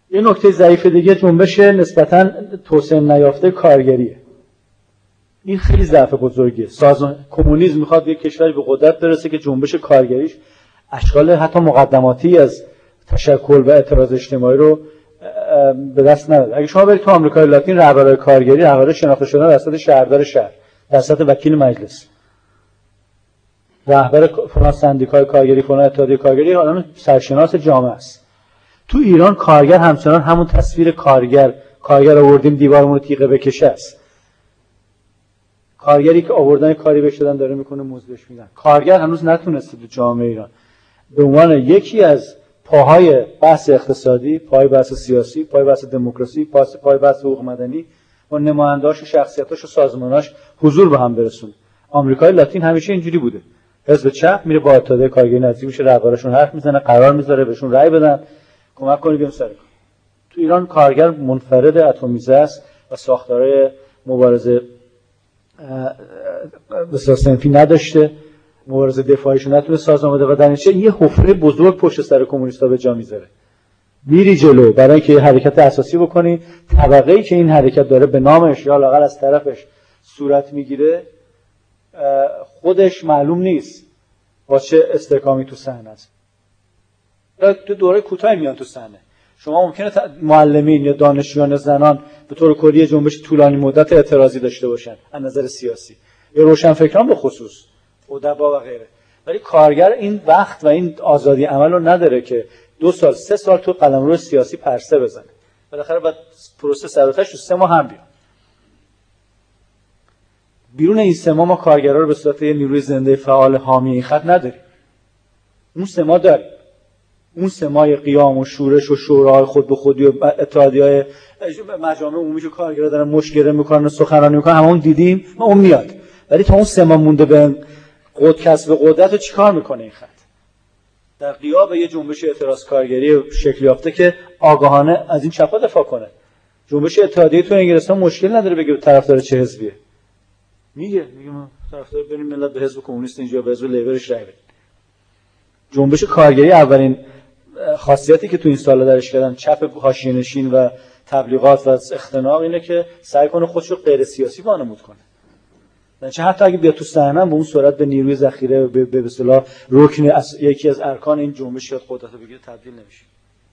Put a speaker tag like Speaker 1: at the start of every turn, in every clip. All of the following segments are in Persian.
Speaker 1: یه نکته ضعیف دیگه جنبش نسبتاً توسعه نیافته کارگریه. این خیلی ضعف بزرگیه. کمونیسم میخواد یک کشوری به قدرت برسه که جنبش کارگریش اشکال حتی مقدماتی از تشکل و اعتراض اجتماعی رو به دست نداره. اگه شما برید تو آمریکای لاتین، رهبرای کارگری رهبر شناخته شدن توسط شهردار شهر، توسط وکیل مجلس، رهبر فلان سندیکای کارگری، فلان اتحادیه کارگری، آدم سرشناس جامعه است. تو ایران کارگر همچنان همون تصویر کارگر آوردیم دیوارمون رو تیغه بکشه است. کارگری که آوردن کاری بهش دادن داره میکنه مزدش میدن. کارگر هنوز نتونسته تو جامعه ایران به عنوان یکی از پاهای بحث اقتصادی، پای بحث سیاسی، پای بحث دموکراسی، پای بحث حقوق مدنی و نماینداش و شخصیتاش و سازماناش حضور به هم برسونه. آمریکای لاتین همیشه اینجوری بوده. حزب چپ میره با اتحادیه کارگری نزدیک میشه، رهبرشون حرف میزنه، قرار میذاره بهشون رأی بدن، کمک کنید بیام سر کار. تو ایران کارگر منفرد اتمیزه است و ساختارهای مبارزه بسیار صنفی نداشته، مبارزه دفاعیش نتونه سازمان بده و در نتیجه یه حفره بزرگ پشت سر کمونیست‌ها به جا میذاره. میری جلو برای اینکه یه حرکت اساسی بکنی، طبقه‌ای که این حرکت داره به نامش یا لااقل از طرفش صورت میگیره، خودش معلوم نیست با چه استحکامی تو صحنه است. تو دوره کوتاهی میان تو صحنه. شما ممکنه معلمین یا دانشجویان زنان به طور کلی جنبش طولانی مدت اعتراضی داشته باشن از نظر سیاسی، یا روشنفکران به خصوص، ادبا و غیره، ولی کارگر این وقت و این آزادی عمل رو نداره که 2 سال 3 سال تو قلمرو سیاسی پرسه بزنه. بالاخره بعد پروسه سرآتش تو 3 ماه هم بیاد. بیرون این 3 ماه ما کارگرا رو به صورت یه نیروی زنده فعال حامی این خط نداریم. اون 3 ماه داریم. اون 3 ماه قیام و شورش و شورای خود به خودی و اتحادیه‌های مجامع عمومی که کارگرا دارن مشکل میکنن و سخنرانی میکنن، همون دیدیم ما اون میاد. ولی تا اون 3 ماه مونده به کسب قدرت رو چیکار میکنه این خط؟ در غیاب یه جنبش اعتراض کارگری شکل یافته که آگاهانه از این چپا دفاع کنه. جنبش اتحادیه تو انگلستان مشکل نداره بگه طرفدار چه حزبیه. میگه ما طرفدار بریم ملت به حزب کمونیست اینجا به حزب لیبرش رای بدیم. جنبش کارگری اولین خاصیتی که تو این سالا درش کردن چپ حاشیه‌نشین و تبلیغات و اختناق اینه که سعی کنه خودشو غیر سیاسی وانمود کنه. چه حتی اگه بیاد تو صحنه به اون صورت به نیروی ذخیره به اصطلاح رکن یکی از ارکان این جنبش یاد قدرت رو بگیره تبدیل نمیشه.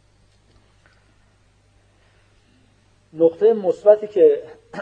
Speaker 1: نقطه مثبتی که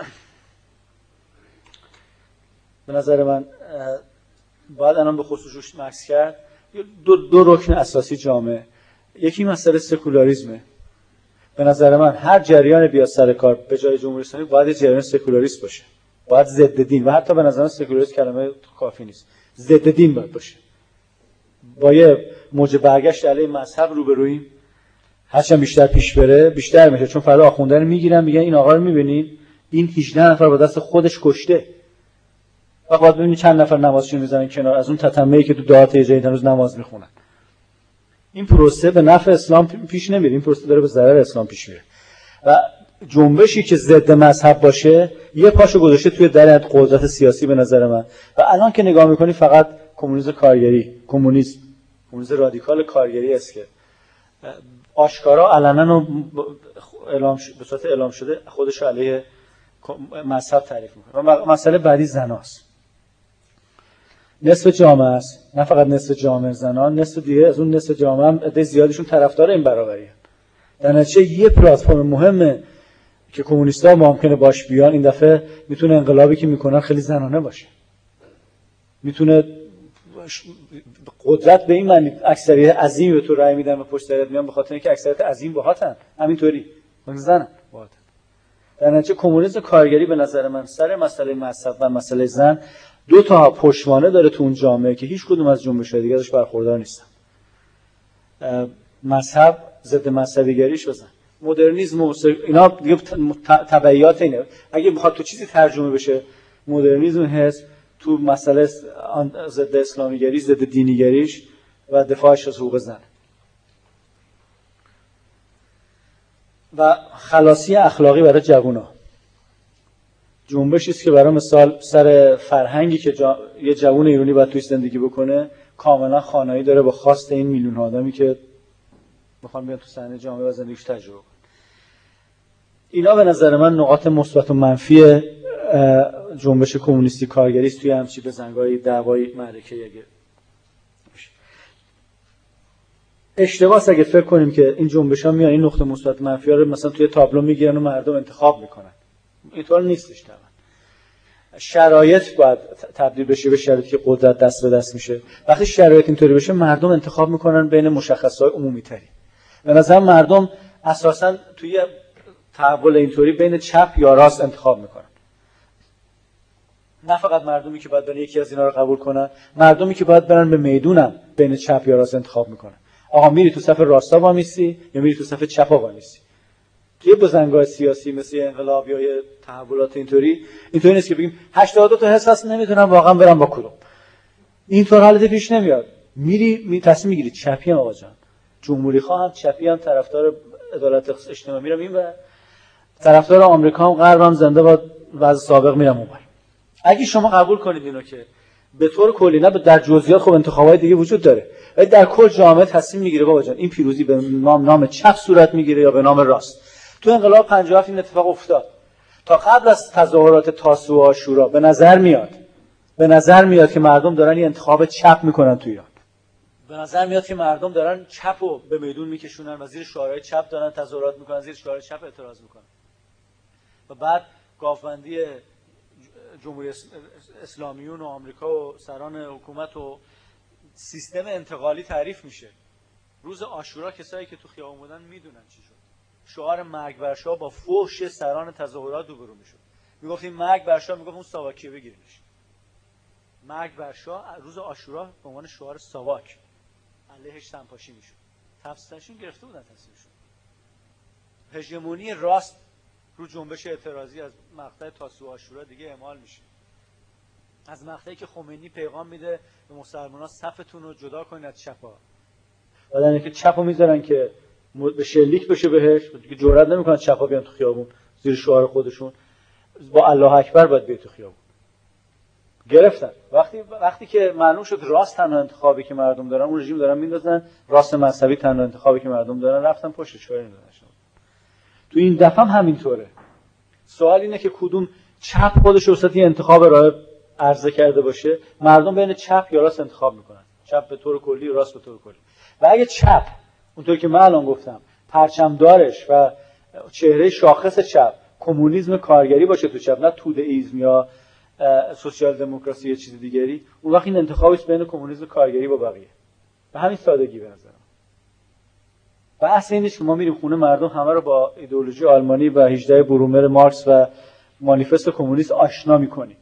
Speaker 1: به نظر من باید الان به خصوصش مکس کرد، دو رکن اساسی جامعه. یکی مسئله سکولاریسمه. به نظر من هر جریان بیاد سر کار به جای جمهوری اسلامی باید جریان سکولاریست باشه. باید ضد دین، و حتی به نظر من سکولاریست کلمه کافی نیست، ضد دین باید باشه. با یه موج برگشت علیه مذهب روبرویم، هرچند بیشتر پیش بره بیشتر میشه، چون فردا آخونده رو میگیرن میگن این آقا رو میبینید این 18 نفر با دست خودش کشته. فقط ببینید چند نفر نمازشون میزنن کنار از اون تتمه‌ای که تو دعات یه جایی هنوز نماز میخونن. این پروسه به نفع اسلام پیش نمیره، این پروسه داره به ضرر اسلام پیش میره. و جنبشی که ضد مذهب باشه یه پاشو گذاشته توی در قدرت سیاسی به نظر من. و الان که نگاه میکنی فقط کمونیسم کارگری، کمونیسم رادیکال کارگری است که آشکارا علنا به صورت اعلام شده خودش علیه مذهب تعریف میکنه. و مسئله بعدی زناست. نصف جامعه است، نه فقط نصف جامعه زنان، نصف دیگه از اون نصف جامعه هم عده زیادیشون طرفدار این برابریه. در نتیجه یه پلتفرم مهمه که کمونیست‌ها ممکنه باش بیان این دفعه میتونه انقلابی که میکنن خیلی زنانه باشه. میتونه قدرت به این معنی اکثریت عظیمی به تو رأی میدن و پشت سرت میان به خاطر اینکه اکثریت عظیم باهاتن، همینطوری زنن باهاتن. در نتیجه کمونیسم کارگری به نظر من سر مسئله مذهب و مسئله زن 2 تا پشتوانه داره تو اون جامعه که هیچ کدوم از جنبش‌های دیگه ازش برخوردار نیستن. مذهب ضد مذهبیگریش بزن، مدرنیسم و اینا دیگه تبعیات اینه. اگه بخواد تو چیزی ترجمه بشه مدرنیسم هست تو مسئله ضد اسلامیگری، ضد دینیگریش و دفاعش از حقوق زن و خلاصی اخلاقی برای جوونا. جنبشی است که برای مثال سر فرهنگی که یه جوون ایرانی باید توی زندگی بکنه کاملا خانایی داره با خواست این میلیون آدمی که میخوان بیان تو صحنه جامعه و زندگیش تجربه کنن. اینا به نظر من نقاط مثبت و منفی جنبش کمونیستی کارگری است توی همچین بزنگای دعوای معرکه. اگه اشتباهه اگه فکر کنیم که این جنبش‌ها میان این نقطه مثبت منفی ها رو مثلا توی تابلو میگیرن و مردم انتخاب میکنن. اینطور نیستش طبعا. شرایط باید تبدیل بشه به شرایطی که قدرت دست به دست میشه. وقتی شرایط اینطوری بشه مردم انتخاب میکنن بین مشخصات عمومی تری. به نظر مردم اساساً توی تحول اینطوری بین چپ یا راست انتخاب میکنن. نه فقط مردمی که باید برن یکی از اینا رو قبول کنن، مردمی که باید برن به میدونم بین چپ یا راست انتخاب میکنن. آقا میری تو صف راستا وامیسی یا میری تو صف چپا وامیسی. توی بزنگاه سیاسی مثل انقلاب یا تحولات اینطوری نیست که بگیم 82 تا حزب هست نمیدونم واقعا برم با کدوم. اینطور حالت پیش نمیاد. میری تصمیم میگیری چپی هم آقا جان. جمهوری خواه هم چپی هم طرفدار عدالت اجتماعی میرم این و طرفدار آمریکا هم غرب هم زنده با وضع سابق میرم اونور. اگه شما قبول کنید اینو که به طور کلی نه در جزئیات خب انتخابات دیگه وجود داره ولی در کل جامعه تصمیم میگیره بابا جان این پیروزی به نام چپ صورت میگیره یا به نام راست. تو انقلاب 57 این اتفاق افتاد. تا قبل از تظاهرات تاسوعا و عاشورا به نظر میاد که مردم دارن یه انتخاب چپ میکنن تو ایران. به نظر میاد که مردم دارن چپو به میدون میکشونن و زیر شعارهای چپ دارن تظاهرات میکنن، زیر شعارهای چپ اعتراض میکنن. و بعد گاوبندی جمهوری اسلامیون و آمریکا و سران حکومت و سیستم انتقالی تعریف میشه. روز عاشورا کسایی که تو خیابون بودن میدونن چی شد. شعار مرگ بر شاه با فحش سران تظاهرات روبرو میشد. میگفتیم مرگ بر شاه، میگفت اون ساواکیه بگیرینش. مرگ بر شاه روز عاشورا به عنوان شعار ساواک علیهش سمپاشی میشد. تفسیرشون گرفته بودن تصویرشون. هژمونی راست رو جنبش اعتراضی از مقطع تاسوعا و عاشورا دیگه اعمال میشه. از مقطعی که خمینی پیغام میده به مسلمانان صفتون رو جدا کنید از چپا. بعدن اینکه چپو میذارن که به شلیک بشه بهش، دیگه جرئت نمیکنن چپا بیان تو خیابون زیر شعار خودشون با الله اکبر باید بیان تو خیابون. گرفتن. وقتی که معلوم شد راست تنها انتخابی که مردم دارن اون رژیم دارن میندازن، راست مذهبی تنها انتخابی که مردم دارن رفتن پشتش کاری نداشتن. تو این دفعه هم همینطوره. سوال اینه که کدوم چپ خودش وسط این انتخاب راه عرضه کرده باشه، مردم بین چپ یا راست انتخاب میکنن. چپ به طور کلی، راست به طور کلی. و اگه چپ اونطور که من الان گفتم پرچمدارش و چهره شاخص چپ کمونیسم کارگری باشه تو چپ، نه تودئیسم یا سوسیال دموکراسی یا چیز دیگری، اون وقت این انتخابی است بین کمونیسم کارگری با بقیه. به همین سادگی به نظرم. و اصل اینه که ما میریم خونه مردم همه رو با ایدئولوژی آلمانی و 18 برومر مارکس و مانیفست کمونیست آشنا میکنیم.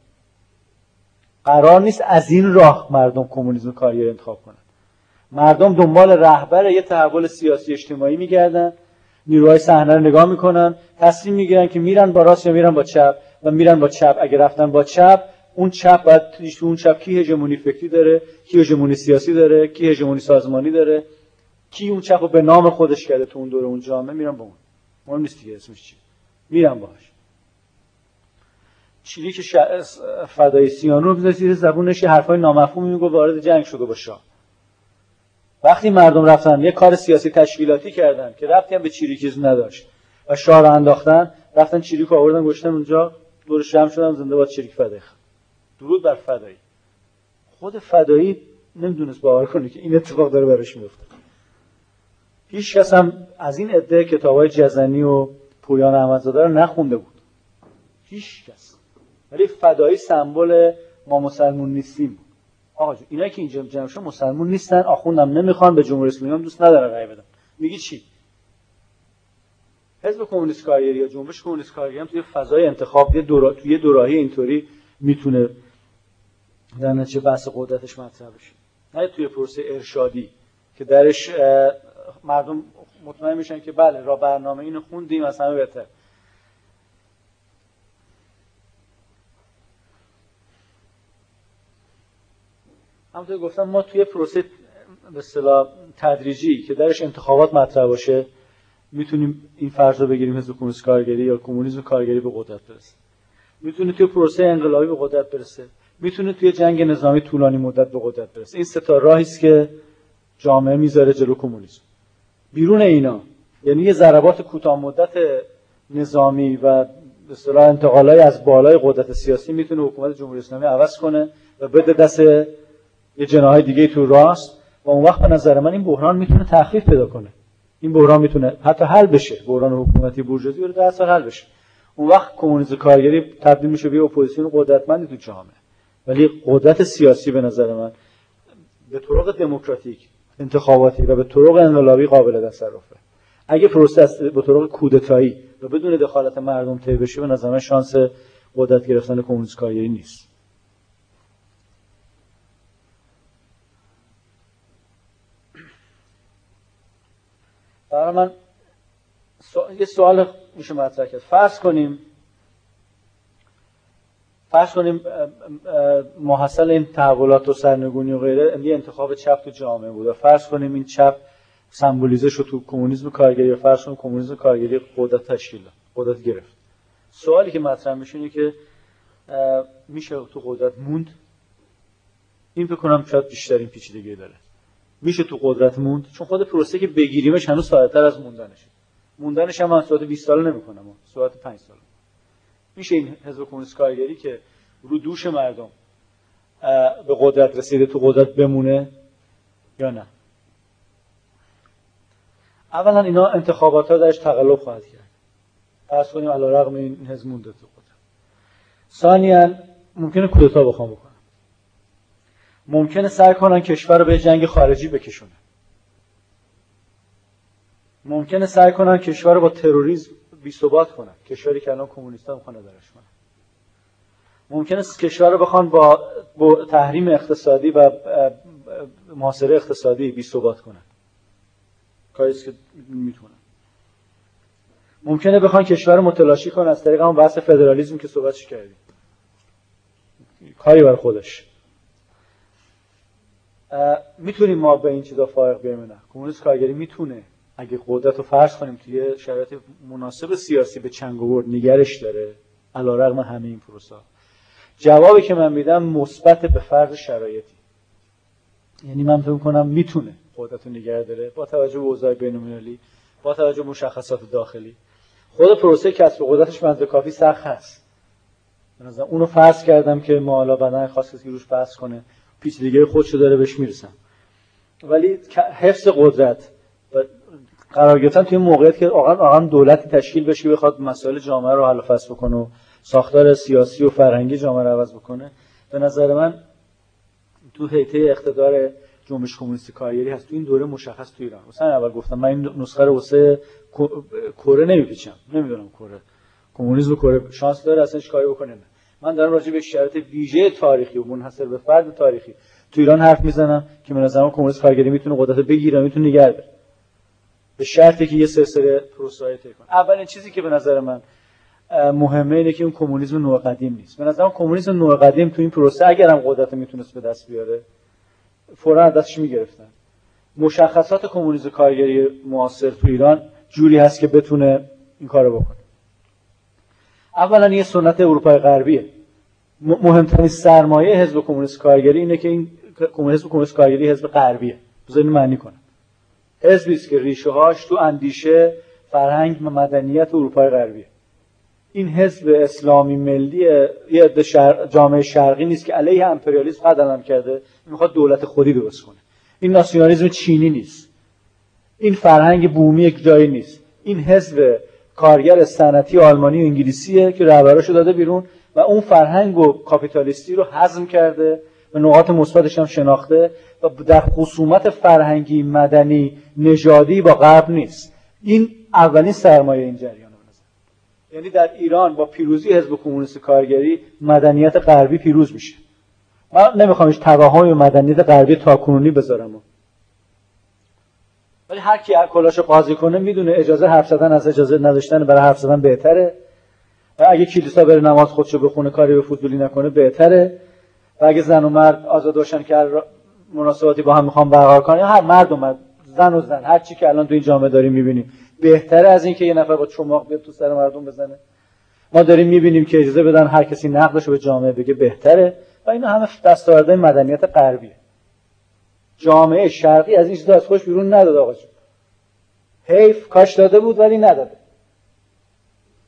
Speaker 1: قرار نیست از این راه مردم کمونیسم کارگری انتخاب کنن. مردم دنبال رهبر یه تحول سیاسی اجتماعی میگردن، نیروهای صحنه رو نگاه میکنن، تصمیم میگیرن که میرن با راست یا میرن با چپ و میرن با چپ. اگه رفتن با چپ، اون چپ باید اون چپ کی هژمونی فکری داره، کی هژمونی سیاسی داره، کی هژمونی سازمانی داره، کی اون چپ رو به نام خودش کرده تو اون دوره اون جامعه، میرن با اون. مهم نیست دیگه اسمش چیه، میرن باهاش. چریک فدای سیانور بذاره زیر زبونش یه حرفای نامفهومی میگه، وارد جنگ شده با شاه. وقتی مردم رفتن یه کار سیاسی تشکیلاتی کردن که ربطی هم به چریکیسم نداشت و شاه رو انداختن، رفتن چریک رو آوردن گذاشتن اونجا، دورش جمع شدن زنده باد چریک فدایی. درود بر فدایی. خود فدایی نمیدونست باور کنه که این اتفاق داره براش میفته. هیچ کس هم از این عده کتابای جزنی و پویان احمدزاده رو نخونده بود. هیچ کس. ولی فدایی سمبل ما مسلمون نیستیم. آقا جون اینایی که اینجا جمع شدن مسلمون نیستن، آخوندم نمیخوان، به جمهوری اسلامی هم دوست ندارن رأی بدن. میگی چی؟ حزب کمونیست کارگری یا جنبش کمونیست کارگری هم توی فضای انتخاب توی دوراهی اینطوری میتونه در نتیجه بحث قدرتش مطرح بشه. نه توی پروسه ارشادی که درش مردم مطمئن میشن که بله را برنامه اینو خوندیم از همه بهتر. همونطور گفتم ما توی پروسه به اصطلاح تدریجی که درش انتخابات مطرح باشه میتونیم این فرض رو بگیریم حزب کمونیست کارگری یا کمونیسم کارگری به قدرت برسه. میتونه توی پروسه انقلابی به قدرت برسه. میتونه توی جنگ نظامی طولانی مدت به قدرت برسه. این سه تا راهی است که جامعه میذاره جلو کمونیسم. بیرون اینا یعنی یه ضربات کوتاه مدت نظامی و به اصطلاح انتقالای از بالای قدرت سیاسی میتونه حکومت جمهوری اسلامی عوض کنه و بده دست یه جناح دیگه تو راست و اون وقت به نظر من این بحران میتونه تخفیف پیدا کنه. این بحران میتونه حتی حل بشه، بحران حکومتی بورژوازی رو در اصل حل بشه. اون وقت کمونیسم کارگری تبدیل میشه به اپوزیسیون قدرتمندی تو جامعه. ولی قدرت سیاسی به نظر من به طرق دموکراتیک، انتخاباتی و به طرق انقلابی قابل تصرفه. اگه پروسه به طرق کودتایی و بدون دخالت مردم طی بشه به نظر من شانس قدرت گرفتن کمونیسم کارگری نیست. برای من یه سوال میشه مطرح کرد. فرض کنیم محصل این تحولات و سرنگونی و غیره یه انتخاب چپ تو جامعه بود و فرض کنیم این چپ سمبولیزه شد تو کمونیسم کارگری و فرض کنیم کمونیسم کارگری قدرت تشکیل داد، قدرت گرفت. سوالی که مطرح میشه اینه که میشه تو قدرت موند؟ این فکر کنم شاید بیشترین پیچیدگی داره. میشه تو قدرت موند؟ چون خود پروسه که بگیریمش هنوز ساده‌تر از موندنش هم من صحبت 20 ساله نمی‌کنم، صحبت 5 ساله. میشه این حزب کمونیست کارگری که رو دوش مردم به قدرت رسیده تو قدرت بمونه یا نه؟ اولا اینا انتخابات‌ها درش تقلب خواهد کرد. فرض کنیم علیرغم این حزب مونده تو قدرت. ثانیاً ممکنه کودتا بخوام بکنن. ممکنه سعی کنن کشور رو به جنگ خارجی بکشونه. ممکنه سعی کنن کشور رو با تروریسم بی‌ثبات کنن، کشوری که الان کمونیست‌ها میخوان درش کنن. ممکنه کشور رو بخوان با تحریم اقتصادی و محاصره اقتصادی بی‌ثبات کنن. کاری که میتونن. ممکنه بخوان کشور رو متلاشی کنن از طریق همون بحث فدرالیسم که صحبتش کردیم. کاری بر خودش. میتونیم ما به این چیزا فارغ بیایم نه؟ کمونیسم کارگری میتونه اگه قدرت رو فرض کنیم توی شرایط مناسب سیاسی به چنگ آورد نگرش داره علیرغم همه این پروسه. جوابی که من میدم مثبت به فرض شرایطی. یعنی من فکر می‌کنم میتونه قدرت رو نگه داره با توجه به اوضاع بین‌المللی، با توجه به مشخصات داخلی. خود پروسه کسب قدرتش منظور کافی سخت هست. مثلا اونو فرض کردم که ما حالا بدن خاصی که روش فرض کنه پیچیدگی خودشو داره بهش میرسم. ولی حفظ قدرت و قرار گرفتن توی موقعیت که واقعا دولتی تشکیل بشه بخواد مسائل جامعه رو حل و فصل بکنه و ساختار سیاسی و فرهنگی جامعه رو عوض بکنه، به نظر من تو هیته اقتدار جنبش کمونیست کارگری هست. تو این دوره مشخص تو ایران مثلا اول گفتم من این نسخه رو واسه کره نمیپیچم، نمیدونم کره کمونیسم کره شانس داره اصلا کاری بکنه نه. من دارم راجع به شرایط ویژه تاریخی و منحصر به فرد تاریخی تو ایران حرف میزنم که به نظر من کمونیست کارگری میتونه قدرت بگیره، میتونه نگه داره به شرطی که یه سلسله پروسه‌ای طی کنه. اولین چیزی که به نظر من مهمه اینه که اون کمونیسم نوع قدیم نیست. به نظرم کمونیسم نوع قدیم تو این پروسه اگرم قدرت میتونست به دست بیاره فوراً دستش میگرفتن. مشخصات کمونیسم کارگری معاصر تو ایران جوری هست که بتونه این کارو بکنه. اولا یه سنت اروپای غربیه. مهمترین سرمایه حزب کمونیست کارگری اینه که این حزب کمونیست کارگری حزب غربیه. بذارید معنی کنم. حزبی است که ریشه‌هاش تو اندیشه، فرهنگ و مدنیت اروپای غربیه. این حزب اسلامی ملی یه جامعه شرقی نیست که علیه امپریالیسم قدم کرده، میخواد دولت خودی درست کنه. این ناسیونالیسم چینی نیست. این فرهنگ بومی یک جایی نیست. این حزب کارگر صنعتی آلمانی و انگلیسیه که رهبراشو داده بیرون و اون فرهنگ و کاپیتالیستی رو هضم کرده و نقاط مثبتش هم شناخته و در خصومت فرهنگی، مدنی، نژادی با غرب نیست. این اولین سرمایه این جریانه. یعنی در ایران با پیروزی حزب کمونیست کارگری مدنیت غربی پیروز میشه. من نمیخوام هیچ توهم مدنیت غربی تاکنونی بذارم، ولی هر کی کلاشو قاضی کنه میدونه اجازه حرف زدن از اجازه نداشتن برای حرف زدن بهتره و اگه کلیسا بره نماز خودشو بخونه کاری به فضولی نکنه بهتره و اگه زن و مرد آزاد باشن که مناسباتی با هم میخوام برقرار کنن یا هر مرد و مرد زن و زن هر چی که الان تو این جامعه داریم میبینیم بهتره از این که یه نفر با چماق بیاد تو سر مردم بزنه. ما داریم میبینیم که اجازه بدن هر کسی نقدشو به جامعه بگه بهتره و اینا همه دستاوردهای مدنیت غربیه. جامعه شرقی از این چیزا از خودش بیرون نداد آقا جون. حیف کاش داده بود ولی نداده.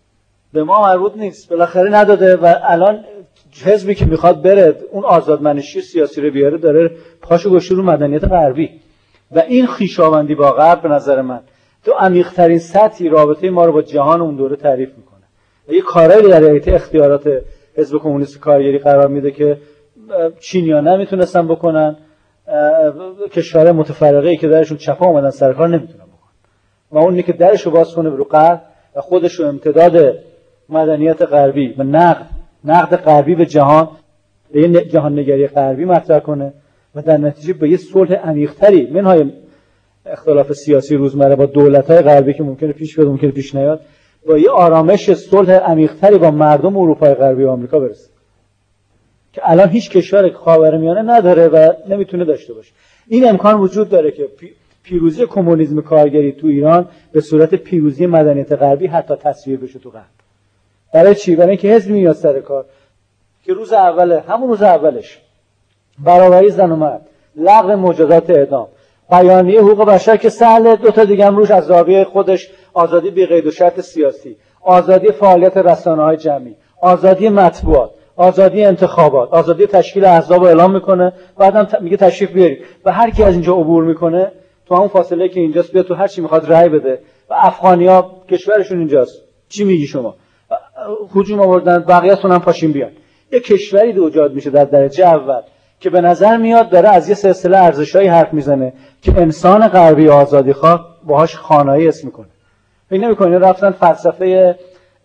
Speaker 1: به ما مربوط نیست، بالاخره نداده و الان حزبی که میخواد بره اون آزادمنشی سیاسی رو بیاره داره پاشو گذاشته رو مدنیت غربی و این خویشاوندی با غرب به نظر من تو عمیق‌ترین سطحی رابطه ما رو با جهان اون دوره تعریف میکنه و یه کارایی در حیطه اختیارات حزب کمونیست کارگری قرار میده که چینی‌ها نمیتونستن بکنن، کشورهای متفرقه‌ای که درشون چپا اومدن سر کار نمیتونن بکنن و اونی که درشو باز کنه رو غرب و خودشو امتداد مدنیت غربی و نقد غربی به جهان، به یه جهان نگری غربی مطرح کنه و در نتیجه به یه صلح عمیق‌تری منهای اختلاف سیاسی روزمره با دولت‌های غربی که ممکنه پیش بیاد ممکنه پیش نیاد، با یه آرامش صلح عمیق‌تری با مردم اروپای غربی و آمریکا برسه که الان هیچ کشور خاورمیانه نداره و نمیتونه داشته باشه. این امکان وجود داره که پیروزی کمونیسم کارگری تو ایران به صورت پیروزی مدنیت غربی حتی تصویر بشه تو غرب. برای چی؟ برای اینکه حزب میاد سر کار که روز اول، همون روز اولش برابری زن و مرد، لغو مجازات اعدام، بیانیه حقوق بشر که سهل، دو تا دیگه هم روش از زاویه خودش، آزادی بی قید و شرط سیاسی، آزادی فعالیت رسانه‌های جمعی، آزادی مطبوعات، آزادی انتخابات، آزادی تشکیل احزاب رو اعلام میکنه، بعدم میگه تشریف بیارید و هر کی از اینجا عبور میکنه تو همون فاصله که اینجاست بیاد تو هر چی میخواد رأی بده و افغانی‌ها کشورشون اینجاست. چی میگی شما؟ هجوم آوردن، بقیه‌تون هم پاشین بیان. یک کشوری ایجاد میشه در درجه اول که به نظر میاد داره از یه سلسله ارزش‌هایی حرف میزنه که انسان غربی آزادیخواه باهاش خانایی اسم میکنه. فکر نمی‌کنید رفتن فلسفه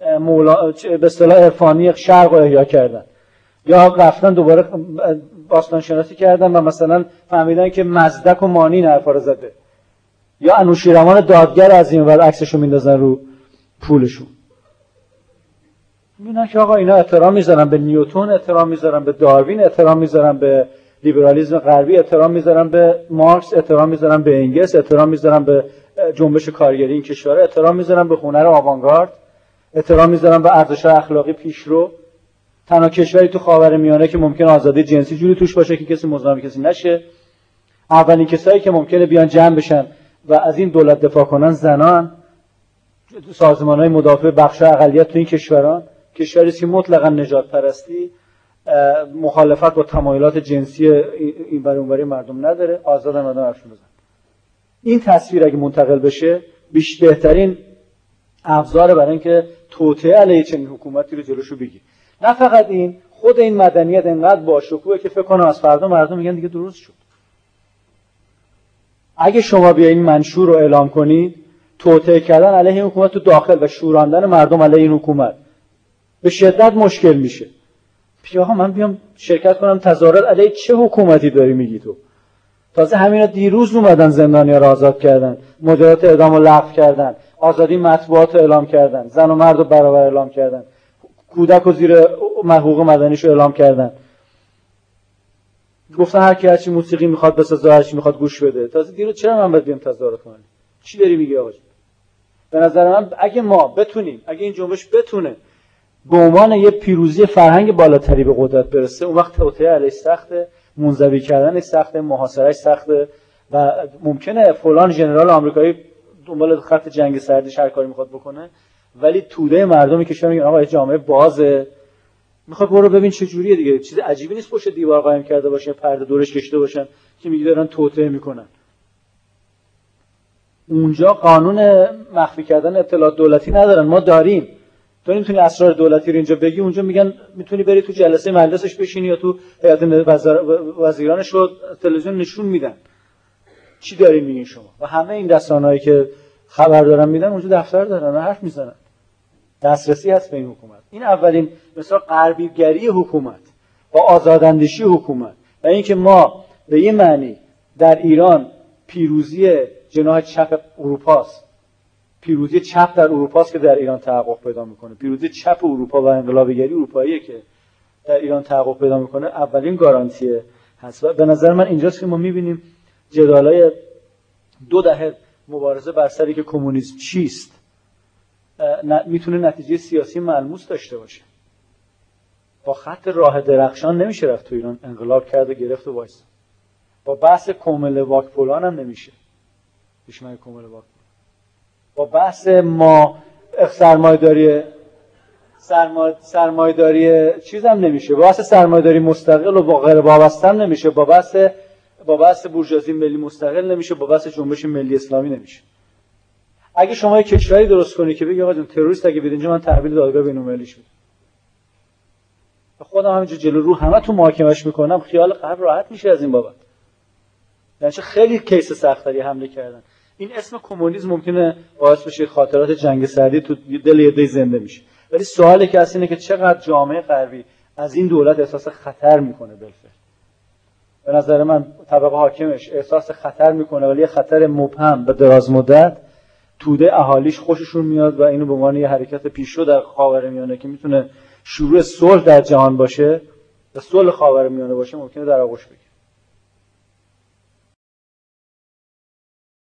Speaker 1: به اصطلاح عرفانی شرق رو احیا کردن یا رفتن دوباره باستان شناسی کردن و مثلا فهمیدن که مزدک و مانی این حرفا رو زده یا انوشیروان دادگر از این ور عکسشو میندازن رو پولشون. میبینن که آقا اینا احترام میذارن به نیوتن، احترام میذارن به داروین، احترام میذارن به لیبرالیسم غربی، احترام میذارن به مارکس، احترام میذارن به انگلس، احترام میذارن به جنبش کارگری این کشورها، احترام میذارن به هنر آوانگارد، احترام میذارن به ارزش‌های اخلاقی پیشرو. تنها کشوری تو خاورمیانه که ممکن آزادی جنسی جوری توش باشه که کسی مزاحم کسی نشه. اولین کسایی که ممکنه بیان جمع بشن و از این دولت دفاع کنن زنان، سازمان‌های مدافع بخش اقلیت تو این کشوران. کشوری است که مطلقاً نژاد پرستی، مخالفت با تمایلات جنسی این برای اونوری مردم نداره، آزادن مردم حرفشون بزنن. این تصویر اگه منتقل بشه بهترین ابزار برای اینکه توطئه علیه چنین حکومتی رو جلوشو بگیر. نه فقط این، خود این مدنیت انقدر باشکوهه که فکر کنم از فردا مردم میگن دیگه درست شد. اگه شما بیاین منشور رو اعلام کنید، توطئه کردن علیه این حکومت تو داخل و شوراندن مردم علیه این حکومت به شدت مشکل میشه. آقا من بیام شرکت کنم تظاهرات علیه چه حکومتی داری میگی تو؟ تازه همینا دیروز اومدن زندانیا رو آزاد کردن، مجازات اعدام رو لغو کردن، آزادی مطبوعات رو اعلام کردن، زن و مرد رو برابر اعلام کردن، کودک رو زیر حقوق مدنیش رو اعلام کردن. گفتن هر کی هرچی موسیقی میخواد بسازه، هرچی میخواد گوش بده. تازه دیروز چرا من باید بیام تظاهرات کنم؟ چی داری میگی آقا؟ به نظر من اگه ما بتونیم، اگه این جنبش بتونه به عنوان یه پیروزی فرهنگ بالاتری به قدرت برسه، اون وقت توطئه علیه سخته، منزوی کردنش سخته، محاصرهش سخته و ممکنه فلان ژنرال آمریکایی دنبال خط جنگ سردی هر کاری میخواد بکنه، ولی توده مردمی که میگن آقا جامعه بازه، میخواد برو ببین چه جوریه دیگه. چیز عجیبی نیست پشت دیوار قایم کرده باشن، پرده دورش کشیده باشن که میگی دارن توطئه میکنن. اونجا قانون مخفی کردن اطلاعات دولتی ندارن، ما داریم. تو نمیتونی اسرار دولتی رو اینجا بگی، اونجا میگن میتونی بری تو جلسه مجلسش بشینی یا تو هیئت وزیرانش رو تلویزیون نشون میدن. چی دارین میگین شما؟ و همه این رسانه‌ای که خبر دارن میدن اونجا دفتر دارن و حرف میزنن. دسترسی هست به این حکومت. این اولین مثلا غربیگری حکومت با آزاداندیشی حکومت و اینکه ما به یه معنی در ایران پیروزی جناح چپ اروپاست، پیروزی چپ در اروپاست که در ایران تحقق پیدا میکنه. پیروزی چپ اروپا و انقلابیگری اروپاییه که در ایران تحقق پیدا میکنه. اولین گارانتیه هست. و به نظر من اینجاست که ما میبینیم جدالای 2 دهه مبارزه بر سری که کمونیسم چیست میتونه نتیجه سیاسی ملموس داشته باشه. با خط راه درخشان نمیشه رفت تو ایران انقلاب کرد و گرفت و وایس. با بحث کومل واک پولان هم نمیشه. پیشمه کومل واک. با بحث ما سرمایه‌داری سرمایه‌داری چیز هم نمیشه، با بحث سرمایه‌داری مستقل و غیر وابسته هم نمیشه، با بحث بورژوازی ملی مستقل نمیشه، با بحث جنبش ملی اسلامی نمیشه. اگه شما یک کشوری درست کنی که بگی آقا جون تروریست اگه بیاد اینجا من تحویل دادگاه بین‌المللیش میدم، خودم همینجا جلو رو همه تو محاکمه‌اش میکنم، خیال قلب راحت میشه از این بابت. یعنی خیلی کیس سختری حمله کردن. این اسم کمونیسم ممکنه باعث بشه خاطرات جنگ سردی تو دل یه عده زنده میشه، ولی سوالی که هست اینه که چقدر جامعه غربی از این دولت احساس خطر میکنه بالفعل. به نظر من طبقه حاکمش احساس خطر میکنه، ولی خطر مبهم به دراز مدت توده اهالیش خوششون میاد و اینو به عنوان یه حرکت پیشرو در خاورمیانه که میتونه شروع صلح در جهان باشه و صلح خاورمیانه باشه ممکنه در آغوش بگیره.